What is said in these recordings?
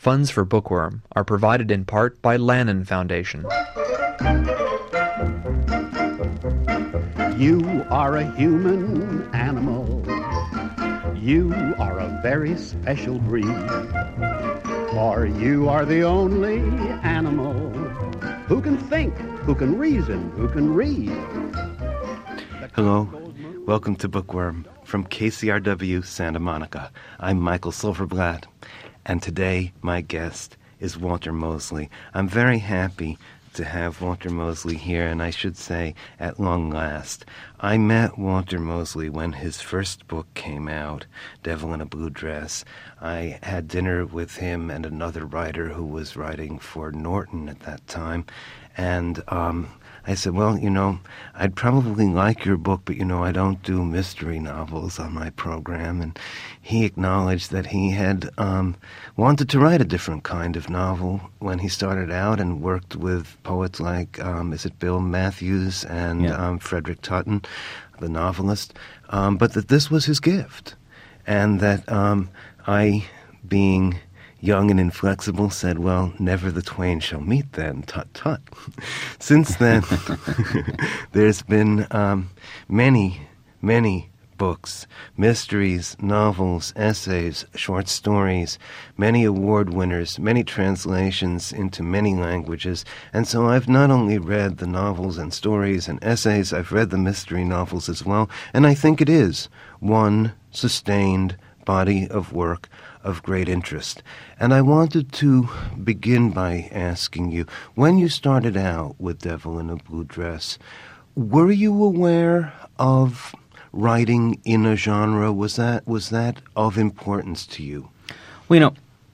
Funds for Bookworm are provided in part by Lannan Foundation. You are a human animal. You are a very special breed. For you are the only animal who can think, who can reason, who can read. Hello, welcome to Bookworm from KCRW Santa Monica. I'm Michael Silverblatt, and today my guest is Walter Mosley. I'm very happy to have Walter Mosley here, and I should say, at long last. I met Walter Mosley when his first book came out, Devil in a Blue Dress. I had dinner with him and another writer who was writing for Norton at that time, and I said, well, I'd probably like your book, but, I don't do mystery novels on my program. And he acknowledged that he had wanted to write a different kind of novel when he started out and worked with poets like, Bill Matthews and Frederick Tutton, the novelist, but that this was his gift. And that I, being young and inflexible, said, well, never the twain shall meet then, tut-tut. Since then, there's been many, many books, mysteries, novels, essays, short stories, many award winners, many translations into many languages. And so I've not only read the novels and stories and essays, I've read the mystery novels as well. And I think it is one sustained body of work of great interest. And I wanted to begin by asking you, when you started out with Devil in a Blue Dress, were you aware of writing in a genre? Was that of importance to you? Well,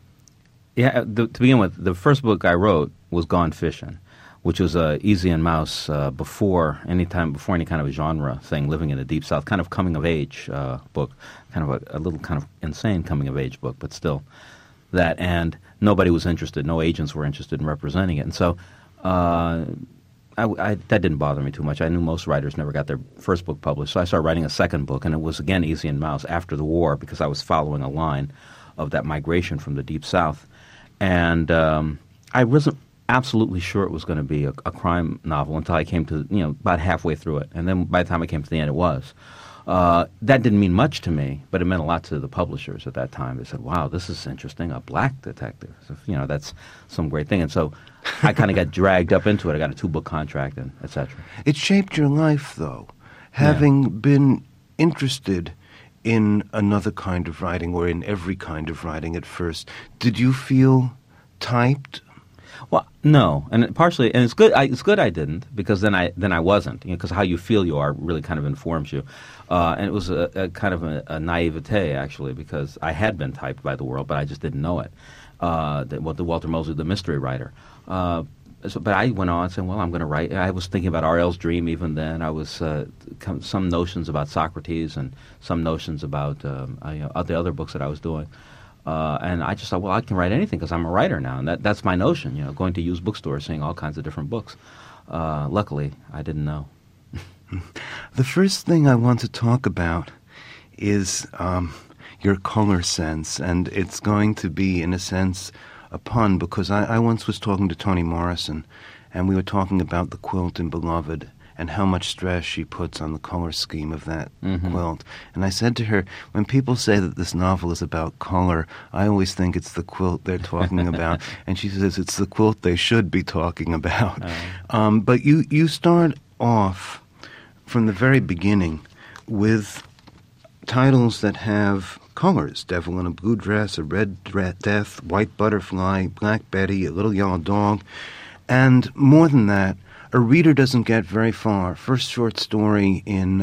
to begin with, the first book I wrote was Gone Fishing, which was Easy and Mouse before any kind of a genre thing, living in the Deep South, kind of coming-of-age book, kind of a little kind of insane coming-of-age book, but still that. And nobody was interested. No agents were interested in representing it. And so that didn't bother me too much. I knew most writers never got their first book published, so I started writing a second book, and it was, again, Easy and Mouse after the war because I was following a line of that migration from the Deep South. And I wasn't absolutely sure it was going to be a crime novel until I came to, about halfway through it. And then by the time I came to the end, it was. That didn't mean much to me, but it meant a lot to the publishers at that time. They said, wow, this is interesting, a black detective. So, that's some great thing. And so I kind of got dragged up into it. I got a 2-book contract and et cetera. It shaped your life, though, having been interested in another kind of writing or in every kind of writing at first. Did you feel typed? Well, no, and it's good. It's good I didn't, because then I wasn't. Because how you feel you are really kind of informs you, and it was a kind of a naivete actually, because I had been typed by the world, but I just didn't know it. The Walter Mosley, the mystery writer. But I went on saying, well, I'm going to write. I was thinking about R.L.'s Dream even then. I was some notions about Socrates and some notions about the other books that I was doing. And I just thought, well, I can write anything because I'm a writer now. And that's my notion, going to used bookstores, seeing all kinds of different books. Luckily, I didn't know. The first thing I want to talk about is your color sense. And it's going to be, in a sense, a pun, because I once was talking to Toni Morrison, and we were talking about the quilt in Beloved and how much stress she puts on the color scheme of that quilt. And I said to her, when people say that this novel is about color, I always think it's the quilt they're talking about. And she says it's the quilt they should be talking about. But you start off from the very beginning with titles that have colors: Devil in a Blue Dress, A Red Death, White Butterfly, Black Betty, A Little Yellow Dog. And more than that, a reader doesn't get very far. First short story in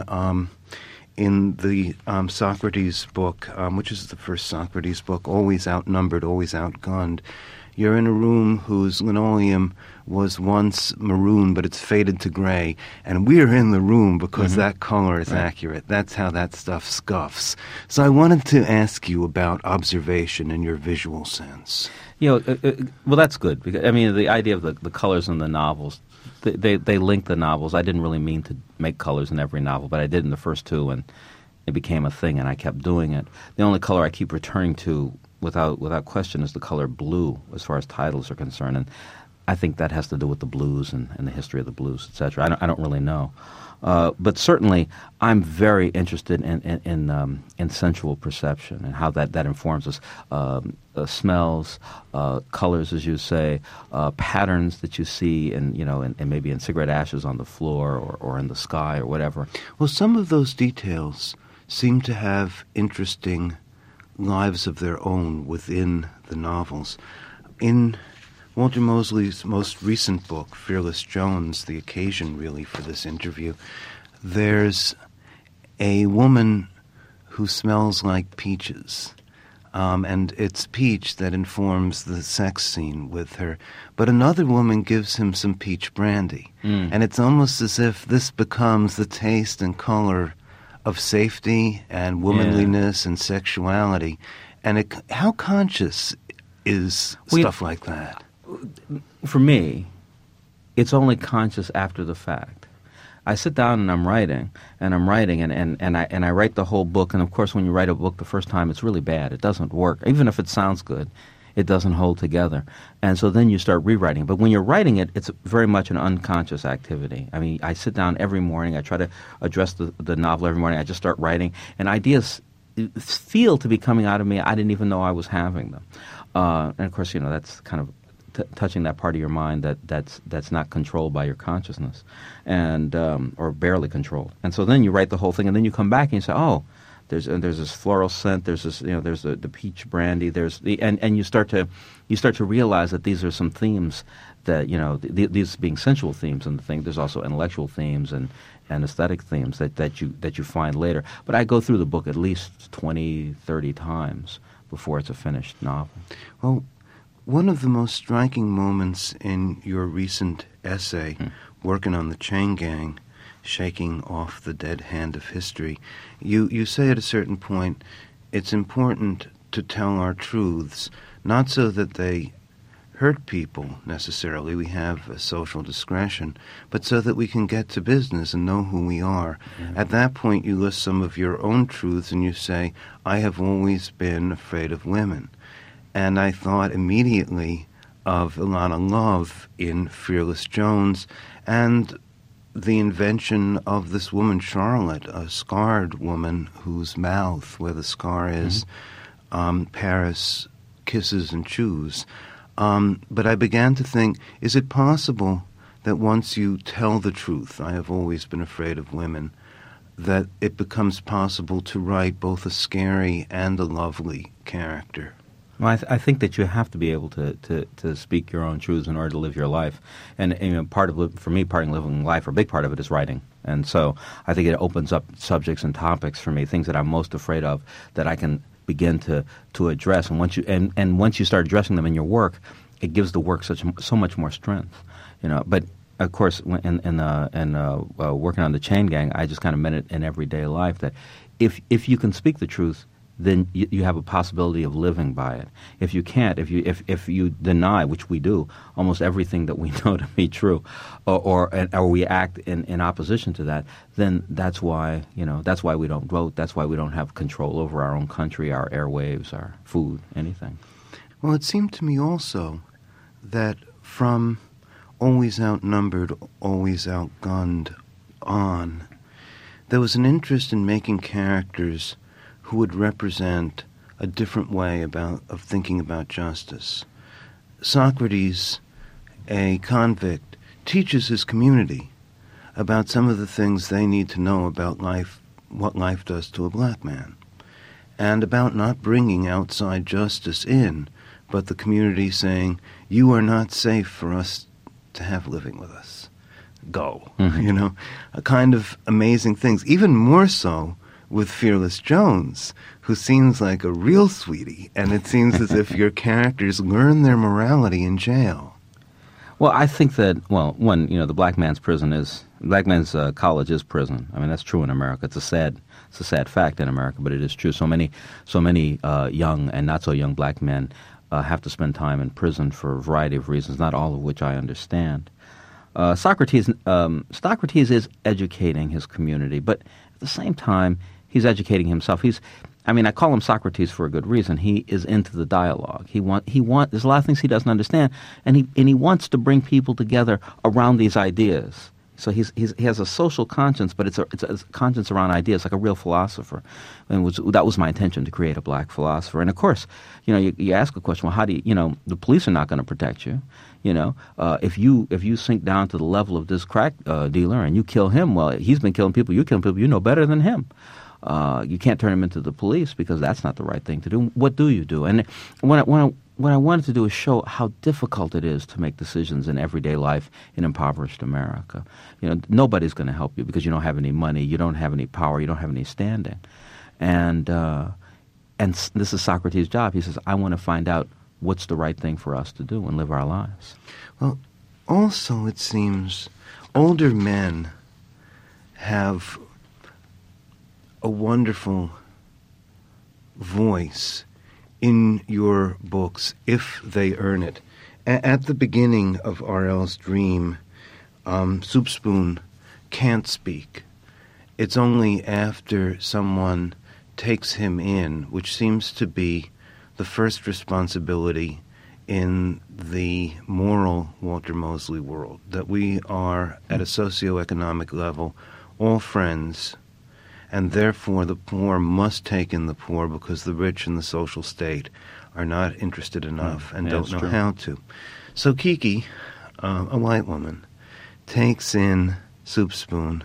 the Socrates book, which is the first Socrates book, Always Outnumbered, Always Outgunned. You're in a room whose linoleum was once maroon, but it's faded to gray, and we're in the room because that color is accurate. That's how that stuff scuffs. So I wanted to ask you about observation and your visual sense. Well, that's good. Because, the idea of the colors in the novels, they link the novels. I didn't really mean to make colors in every novel, but I did in the first 2, and it became a thing, and I kept doing it. The only color I keep returning to without question, is the color blue as far as titles are concerned, and I think that has to do with the blues and the history of the blues, etc. I don't really know, but certainly I'm very interested in sensual perception and how that informs us. Smells, colors, as you say, patterns that you see, and maybe in cigarette ashes on the floor or in the sky or whatever. Well, some of those details seem to have interesting lives of their own within the novels. In Walter Mosley's most recent book, Fearless Jones, the occasion really for this interview, there's a woman who smells like peaches. And it's peach that informs the sex scene with her. But another woman gives him some peach brandy. And it's almost as if this becomes the taste and color of safety and womanliness and sexuality. And how conscious is stuff like that? For me, it's only conscious after the fact. I sit down and I'm writing, and I write the whole book. And of course, when you write a book the first time, it's really bad. It doesn't work. Even if it sounds good, it doesn't hold together. And so then you start rewriting. But when you're writing it, it's very much an unconscious activity. I mean, I sit down every morning. I try to address the novel every morning. I just start writing, and ideas feel to be coming out of me. I didn't even know I was having them. And of course, that's kind of touching that part of your mind that's not controlled by your consciousness, and or barely controlled. And so then you write the whole thing, and then you come back and you say, oh, there's this floral scent, there's this, there's the peach brandy, there's and you start to realize that these are some themes that these being sensual themes in the thing. There's also intellectual themes and aesthetic themes that you find later. But I go through the book at least 20, 30 times before it's a finished novel. Well, one of the most striking moments in your recent essay, working on the Chain Gang, shaking off the dead hand of history, you say at a certain point, it's important to tell our truths, not so that they hurt people necessarily, we have a social discretion, but so that we can get to business and know who we are. At that point, you list some of your own truths and you say, I have always been afraid of women. And I thought immediately of Ilana Love in Fearless Jones and the invention of this woman, Charlotte, a scarred woman whose mouth, where the scar is, Paris kisses and chews. But I began to think, is it possible that once you tell the truth, I have always been afraid of women, that it becomes possible to write both a scary and a lovely character? Well, I think that you have to be able to speak your own truths in order to live your life. And part of for me, part of living life, or a big part of it, is writing. And so I think it opens up subjects and topics for me, things that I'm most afraid of, that I can begin to address. And once you start addressing them in your work, it gives the work so much more strength. But of course, in working on the Chain Gang, I just kind of meant it in everyday life that if you can speak the truth, then you have a possibility of living by it. If you can't, if you deny, which we do, almost everything that we know to be true, or we act in opposition to that, then that's why we don't vote. That's why we don't have control over our own country, our airwaves, our food, anything. Well, it seemed to me also that from always outnumbered, always outgunned on, there was an interest in making characters who would represent a different way of thinking about justice. Socrates, a convict, teaches his community about some of the things they need to know about life, what life does to a black man, and about not bringing outside justice in, but the community saying, you are not safe for us to have living with us. Go. A kind of amazing things. Even more so with Fearless Jones, who seems like a real sweetie, and it seems as if your characters learn their morality in jail. Well, I think that, one, the black man's college is prison. I mean, that's true in America. It's a sad fact in America, but it is true. So many young and not so young black men have to spend time in prison for a variety of reasons, not all of which I understand. Socrates is educating his community, but at the same time, he's educating himself. I mean, I call him Socrates for a good reason. He is into the dialogue. There's a lot of things he doesn't understand, and he wants to bring people together around these ideas. So he has a social conscience, but it's a conscience around ideas, like a real philosopher. And that was my intention, to create a black philosopher. And of course, you ask a question, well, how do the police are not going to protect you. If you sink down to the level of this crack dealer and you kill him, well, he's been killing people, you kill people, you know better than him. You can't turn him into the police because that's not the right thing to do. What do you do? And what I wanted to do is show how difficult it is to make decisions in everyday life in impoverished America. Nobody's going to help you because you don't have any money, you don't have any power, you don't have any standing. And this is Socrates' job. He says, I want to find out what's the right thing for us to do and live our lives. Well, also it seems older men have a wonderful voice in your books if they earn it. At the beginning of R.L.'s dream, Soup Spoon can't speak. It's only after someone takes him in, which seems to be the first responsibility in the moral Walter Mosley world, that we are at a socioeconomic level all friends, and therefore the poor must take in the poor because the rich in the social state are not interested enough and don't know how to. So Kiki, a white woman, takes in Soup Spoon,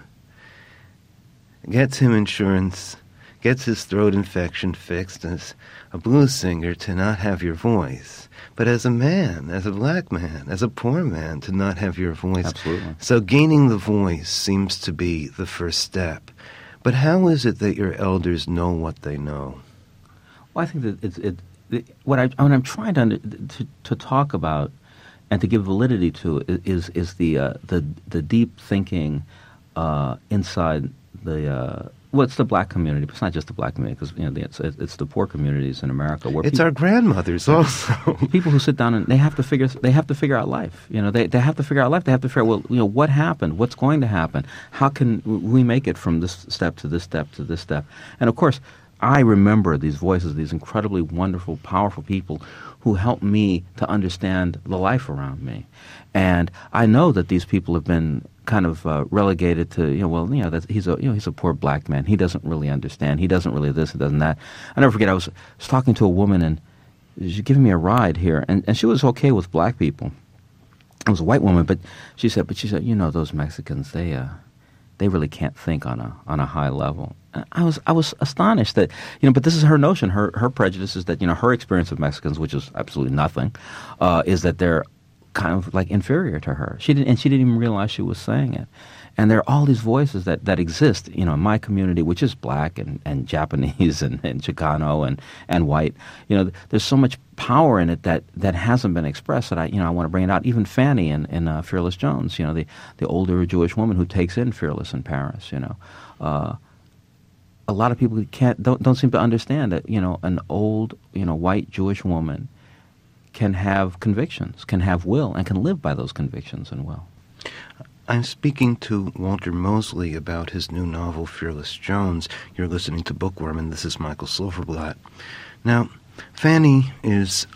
gets him insurance, gets his throat infection fixed as a blues singer to not have your voice. But as a man, as a black man, as a poor man, to not have your voice. Absolutely. So gaining the voice seems to be the first step. But how is it that your elders know what they know? Well, I think that what I'm trying to talk about and to give validity to is the deep thinking inside the it's the black community, but it's not just the black community because it's the poor communities in America. Where it's our grandmothers also. People who sit down and they have to figure out life. They have to figure out life. They have to figure out what happened, what's going to happen, how can we make it from this step to this step to this step. And of course, I remember these voices, these incredibly wonderful, powerful people who helped me to understand the life around me. And I know that these people have been kind of relegated to, he's a poor black man. He doesn't really understand. He doesn't really this, he doesn't that. I never forget, I was talking to a woman and she was giving me a ride here, and she was okay with black people. It was a white woman, but she said, those Mexicans, they really can't think on a high level. I was astonished that, but this is her notion. Her prejudice is that, her experience of Mexicans, which is absolutely nothing, is that they're kind of like inferior to her. She didn't even realize she was saying it. And there are all these voices that exist, in my community, which is black and Japanese and Chicano and white. There's so much power in it that hasn't been expressed that I want to bring it out. Even Fanny in Fearless Jones, the older Jewish woman who takes in Fearless in Paris, a lot of people don't seem to understand that, an old, white Jewish woman can have convictions, can have will, and can live by those convictions and will. I'm speaking to Walter Mosley about his new novel, Fearless Jones. You're listening to Bookworm, and this is Michael Silverblatt. Now, Fanny is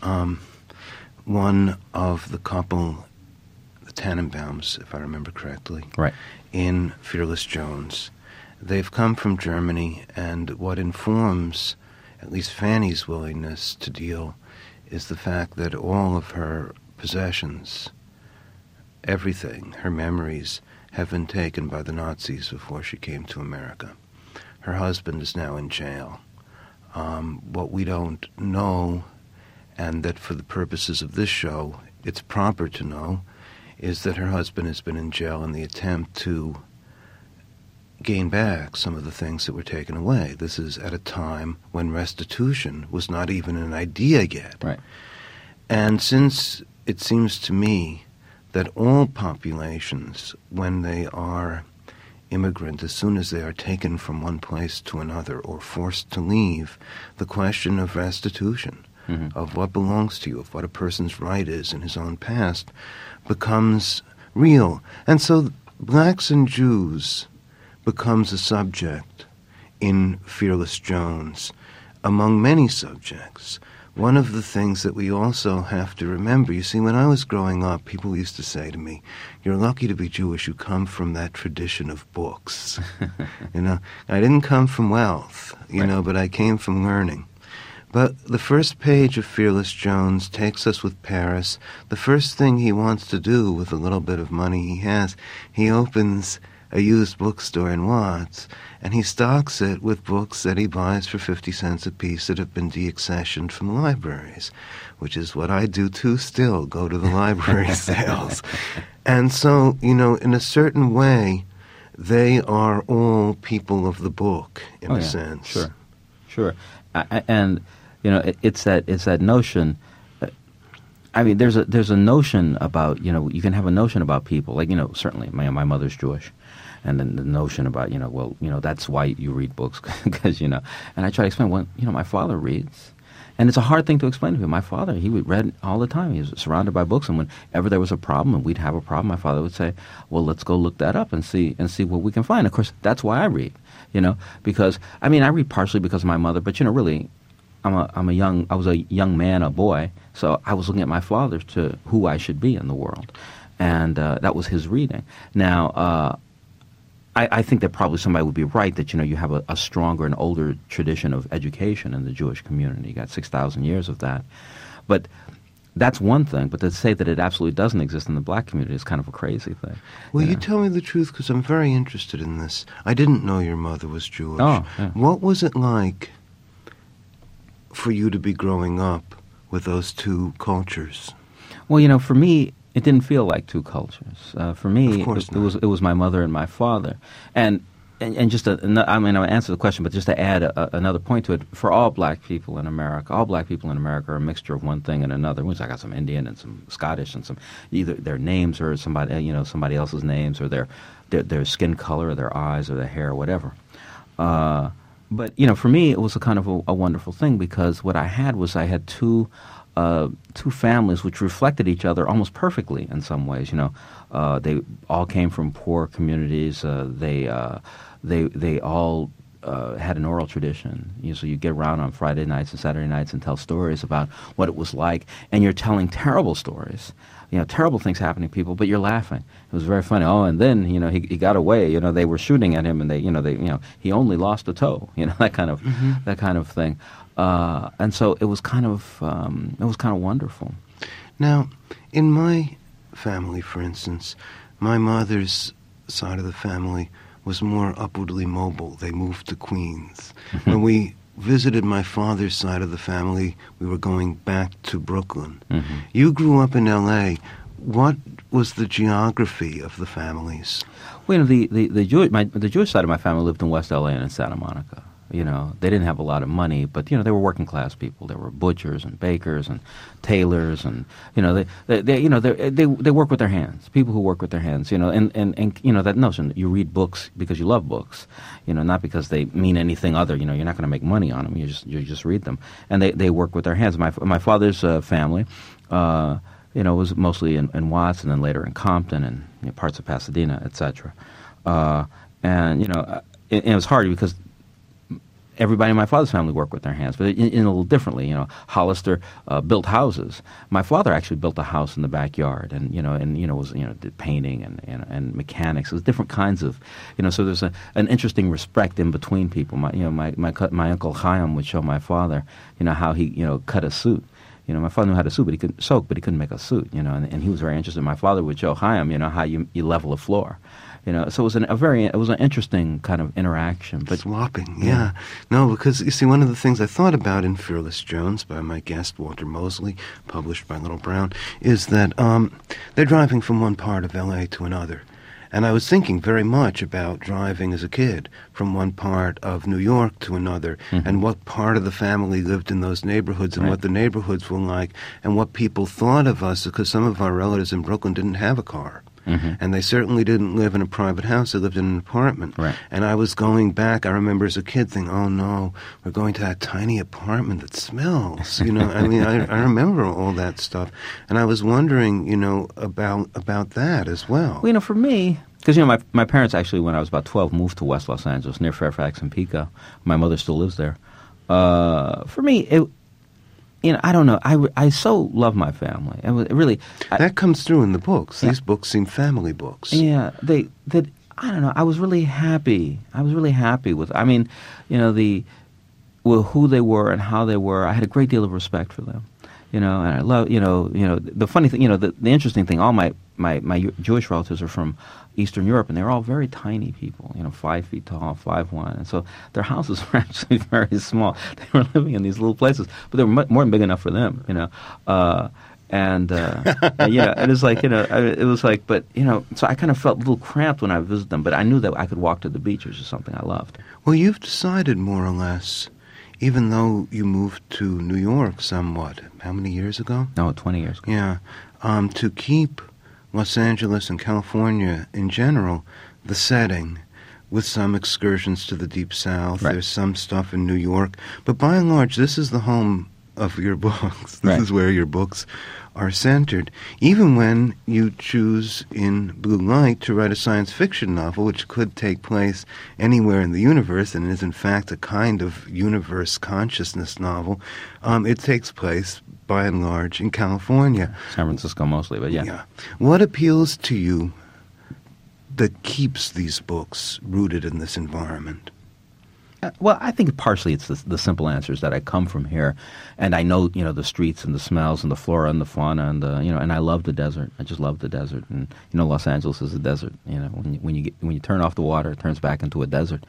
one of the couple, the Tannenbaums, if I remember correctly, right, in Fearless Jones. They've come from Germany, and what informs at least Fanny's willingness to deal is the fact that all of her possessions, everything, her memories, have been taken by the Nazis before she came to America. Her husband is now in jail. What we don't know, and that for the purposes of this show it's proper to know, is that her husband has been in jail in the attempt to gain back some of the things that were taken away. This is at a time when restitution was not even an idea yet. Right. And since it seems to me that all populations, when they are immigrant, as soon as they are taken from one place to another or forced to leave, the question of restitution, of what belongs to you, of what a person's right is in his own past, becomes real. And so blacks and Jews becomes a subject in Fearless Jones. among many subjects, one of the things that we also have to remember, you see, when I was growing up, people used to say to me, "You're lucky to be Jewish. You come from that tradition of books." I didn't come from wealth, but I came from learning. But the first page of Fearless Jones takes us with Paris. The first thing he wants to do with the little bit of money he has, he opens a used bookstore in Watts, and he stocks it with books that he buys for 50 cents a piece that have been deaccessioned from libraries, which is what I do too still, go to the library sales. And so, in a certain way, they are all people of the book, in a sense. Sure. And, it's that notion. I mean, there's a notion about, you can have a notion about people. Like, certainly my mother's Jewish. And then the notion about, that's why you read books, because, and I try to explain, my father reads. And it's a hard thing to explain to him. My father, he would read all the time. He was surrounded by books. And whenever there was a problem and we'd have a problem, my father would say, well, let's go look that up and see what we can find. Of course, that's why I read, because, I read partially because of my mother, but, really, I was a young man, a boy, so I was looking at my father to who I should be in the world. And that was his reading. Now, I think that probably somebody would be right that, you have a stronger and older tradition of education in the Jewish community. You got 6,000 years of that. But that's one thing. But to say that it absolutely doesn't exist in the black community is kind of a crazy thing. Well, you tell me the truth, because I'm very interested in this. I didn't know your mother was Jewish. Oh, yeah. What was it like for you to be growing up with those two cultures? Well, for me, it didn't feel like two cultures. For me, it was my mother and my father. And just I'll answer the question, but just to add another point to it, for all black people in America are a mixture of one thing and another. I got some Indian and some Scottish and some either their names or somebody else's names or their skin color or their eyes or their hair or whatever. But for me, it was a kind of a wonderful thing, because what I had two families which reflected each other almost perfectly in some ways. They all came from poor communities. They all had an oral tradition. So you get around on Friday nights and Saturday nights and tell stories about what it was like, and you're telling terrible stories. Terrible things happening to people, but you're laughing. It was very funny. Oh, and then he got away. They were shooting at him, and he only lost a toe. That kind of thing. And so it was kind of wonderful. Now, in my family, for instance, my mother's side of the family was more upwardly mobile. They moved to Queens. When we visited my father's side of the family, we were going back to Brooklyn. You grew up in L.A. What was the geography of the families? Well, the Jewish side of my family lived in West L.A. and in Santa Monica. They didn't have a lot of money, but they were working class people. There were butchers and bakers and tailors, and they work with their hands. People who work with their hands, and that notion, you read books because you love books, not because they mean anything other. You're not going to make money on them. You just read them, and they work with their hands. My father's family, was mostly in Watts, and then later in Compton and parts of Pasadena, etc. And it was hard because everybody in my father's family worked with their hands, but in a little differently. Hollister built houses. My father actually built a house in the backyard, and did painting and mechanics. It was different kinds of, So there's an interesting respect in between people. My uncle Chaim would show my father, how he cut a suit. My father knew how to sew, but he couldn't make a suit. And he was very interested. My father would show Chaim, how you level a floor. So it was an interesting kind of interaction. But swapping, yeah. No, because you see, one of the things I thought about in Fearless Jones by my guest Walter Mosley, published by Little Brown, is that they're driving from one part of L.A. to another. And I was thinking very much about driving as a kid from one part of New York to another, and what part of the family lived in those neighborhoods, and what the neighborhoods were like, and what people thought of us, because some of our relatives in Brooklyn didn't have a car. And they certainly didn't live in a private house. They lived in an apartment. Right. And I was going back, I remember as a kid thinking, oh no, we're going to that tiny apartment that smells. I remember all that stuff. And I was wondering, about that as well. Well, for me, because, my parents actually, when I was about 12, moved to West Los Angeles, near Fairfax and Pico. My mother still lives there. For me, I don't know. I so love my family. It really That comes through in the books. These books seem family books. Yeah, I don't know. I was really happy. With. I mean, who they were and how they were. I had a great deal of respect for them. And I love. The funny thing. The interesting thing. All my Jewish relatives are from Eastern Europe, and they're all very tiny people. 5 feet tall, 5'1", and so their houses were actually very small. They were living in these little places, but they were more than big enough for them. And it was like, it was like, but, so I kind of felt a little cramped when I visited them, but I knew that I could walk to the beach, which is something I loved. Well, you've decided more or less, even though you moved to New York somewhat, how many years ago? No, 20 years ago. Yeah, to keep Los Angeles and California in general, the setting, with some excursions to the Deep South. Right. There's some stuff in New York. But by and large, this is the home of your books. This is where your books are centered. Even when you choose in Blue Light to write a science fiction novel, which could take place anywhere in the universe and is in fact a kind of universe consciousness novel, it takes place by and large in California. San Francisco mostly, but yeah. What appeals to you that keeps these books rooted in this environment? Well, I think partially it's the simple answer is that I come from here, and I know the streets and the smells and the flora and the fauna and and I love the desert. I just love the desert, and Los Angeles is a desert. When you turn off the water, it turns back into a desert.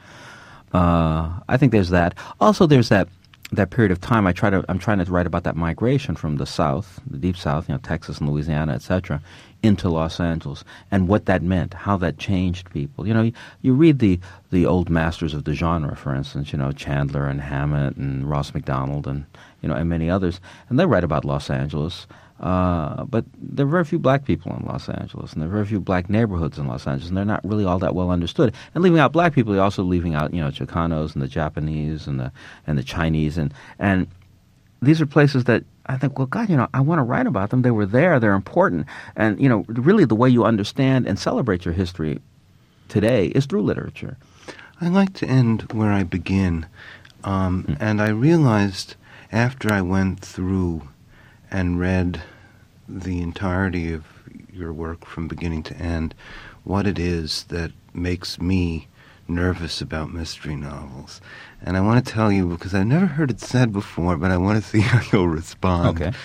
I think there's that. Also, there's that period of time. I'm trying to write about that migration from the South, the Deep South, Texas and Louisiana, etc., into Los Angeles, and what that meant, how that changed people. You read the old masters of the genre, for instance, Chandler and Hammett and Ross MacDonald and many others, and they write about Los Angeles. But there are very few black people in Los Angeles, and there are very few black neighborhoods in Los Angeles, and they're not really all that well understood. And leaving out black people, you're also leaving out, Chicanos and the Japanese and the Chinese, and these are places that I think, well, God, I want to write about them. They were there. They're important. And, really the way you understand and celebrate your history today is through literature. I like to end where I begin. And I realized after I went through and read the entirety of your work from beginning to end what it is that makes me nervous about mystery novels. And I want to tell you, because I've never heard it said before, but I want to see how you'll respond. Okay.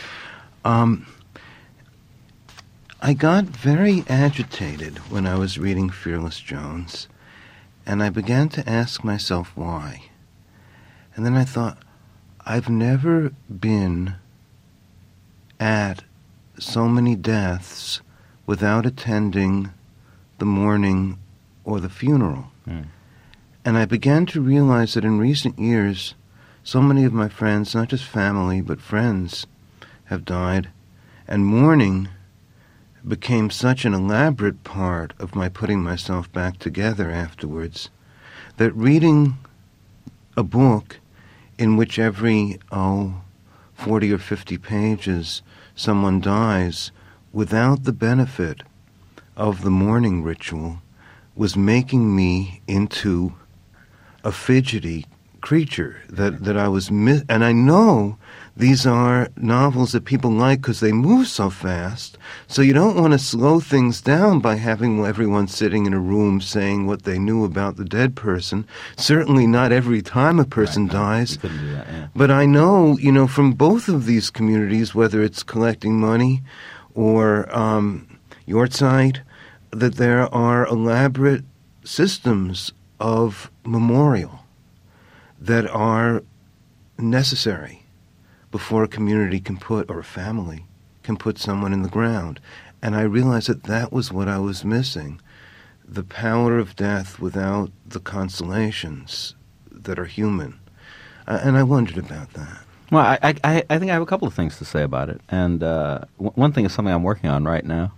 I got very agitated when I was reading Fearless Jones, and I began to ask myself why. And then I thought, I've never been at so many deaths without attending the mourning or the funeral. And I began to realize that in recent years, so many of my friends, not just family, but friends, have died, and mourning became such an elaborate part of my putting myself back together afterwards, that reading a book in which every, 40 or 50 pages someone dies without the benefit of the mourning ritual was making me into a fidgety creature that I was and I know these are novels that people like because they move so fast, so you don't want to slow things down by having everyone sitting in a room saying what they knew about the dead person. Certainly not every time a person dies. You couldn't do that, yeah. But I know, from both of these communities, whether it's collecting money or Yortzeit, that there are elaborate systems of memorial that are necessary before a community can put, or a family can put someone in the ground. And I realized that was what I was missing, the power of death without the consolations that are human. And I wondered about that. Well, I think I have a couple of things to say about it. And one thing is something I'm working on right now.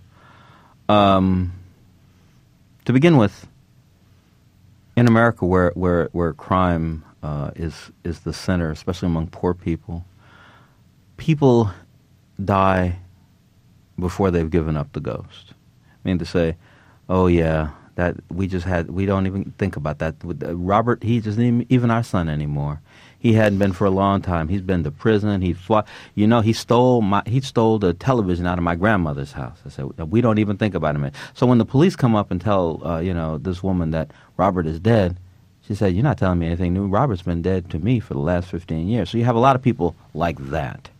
To begin with, in America, where crime is the center, especially among poor people, people die before they've given up the ghost. I mean, to say, oh yeah, that we don't even think about that. With Robert, he just isn't even our son anymore. He hadn't been for a long time. He's been to prison. He stole the television out of my grandmother's house. I said, we don't even think about him. So when the police come up and tell, this woman that Robert is dead, she said, you're not telling me anything new. Robert's been dead to me for the last 15 years. So you have a lot of people like that.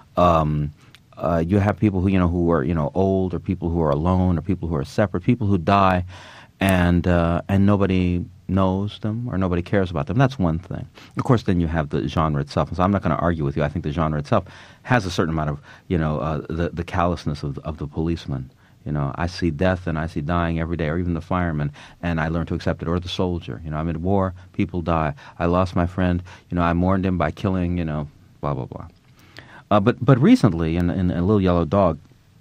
You have people who are, old, or people who are alone, or people who are separate, people who die, and nobody knows them or nobody cares about them. That's one thing. Of course, then you have the genre itself. And so I'm not going to argue with you. I think the genre itself has a certain amount of, the callousness of the policeman. I see death and I see dying every day, or even the fireman, and I learn to accept it. Or the soldier. I'm at war, people die. I lost my friend. I mourned him by killing, blah, blah, blah. But recently, in A Little Yellow Dog,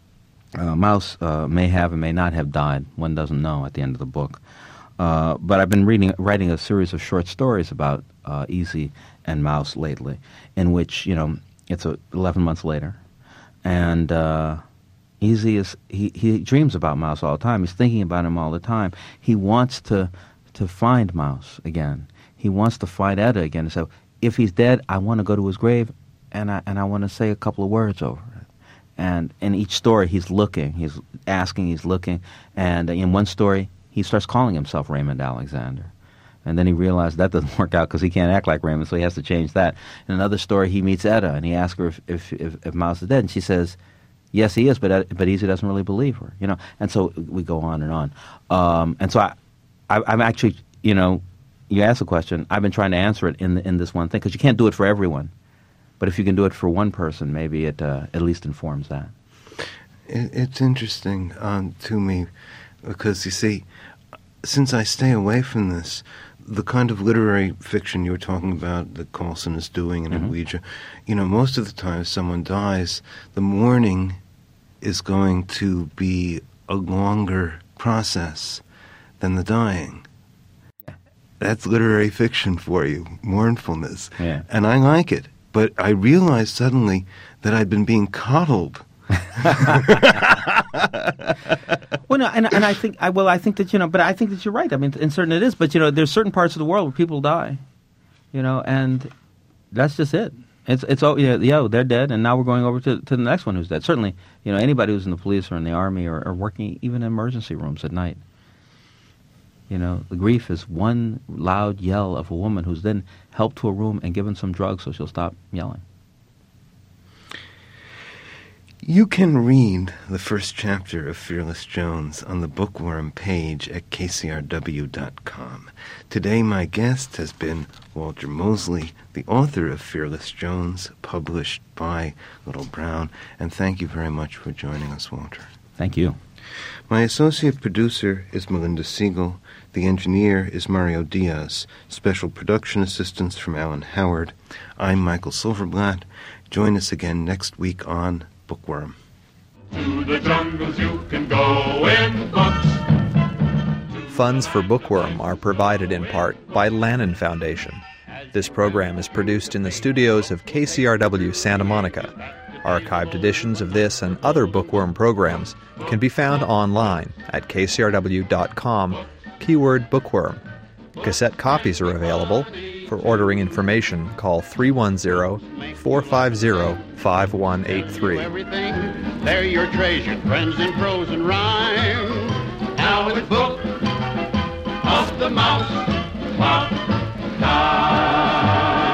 Mouse may have and may not have died. One doesn't know at the end of the book. But I've been writing a series of short stories about Easy and Mouse lately, in which, it's 11 months later, and Easy he dreams about Mouse all the time. He's thinking about him all the time. He wants to find Mouse again. He wants to find Etta again. So if he's dead, I want to go to his grave, and I want to say a couple of words over it. And in each story, he's looking, he's asking, he's looking, and in one story, he starts calling himself Raymond Alexander. And then he realized that doesn't work out because he can't act like Raymond, so he has to change that. In another story, he meets Etta, and he asks her if Mouse is dead, and she says, yes, he is, but Easy doesn't really believe her, And so we go on and on. And so I'm actually, you asked the question, I've been trying to answer it in this one thing, because you can't do it for everyone. But if you can do it for one person, maybe it at least informs that. It's interesting to me, because, you see, since I stay away from this, the kind of literary fiction you were talking about that Carlson is doing in Ouija, most of the time if someone dies, the mourning is going to be a longer process than the dying. Yeah. That's literary fiction for you, mournfulness. Yeah. And I like it. But I realized suddenly that I'd been being coddled. Well, no, and I think that but I think that you're right. I mean, in certain it is, but there's certain parts of the world where people die, and that's just it. It's they're dead, and now we're going over to the next one who's dead. Certainly, anybody who's in the police or in the army or working even in emergency rooms at night. The grief is one loud yell of a woman who's then helped to a room and given some drugs so she'll stop yelling. You can read the first chapter of Fearless Jones on the Bookworm page at kcrw.com. Today my guest has been Walter Mosley, the author of Fearless Jones, published by Little Brown. And thank you very much for joining us, Walter. Thank you. My associate producer is Melinda Siegel. The engineer is Mario Diaz. Special production assistance from Alan Howard. I'm Michael Silverblatt. Join us again next week on Bookworm. To the jungles you can go in books. Funds for Bookworm are provided in part by Lannan Foundation. This program is produced in the studios of KCRW Santa Monica. Archived editions of this and other Bookworm programs can be found online at kcrw.com, keyword Bookworm. Cassette copies are available. For ordering information, call 310-450-5183. Everything, they're your treasured friends in prose and rhyme. Now with Book of the Mouse Clock time.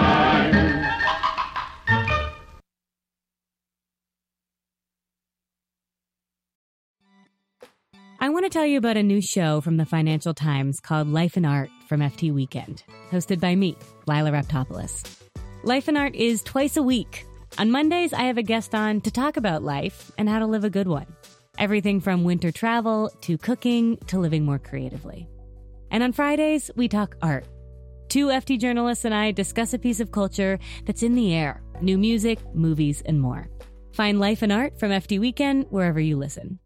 I want to tell you about a new show from the Financial Times called Life and Art from FT Weekend, hosted by me, Lila Raptopoulos. Life and Art is twice a week. On Mondays, I have a guest on to talk about life and how to live a good one. Everything from winter travel to cooking to living more creatively. And on Fridays, we talk art. Two FT journalists and I discuss a piece of culture that's in the air, new music, movies, and more. Find Life and Art from FT Weekend wherever you listen.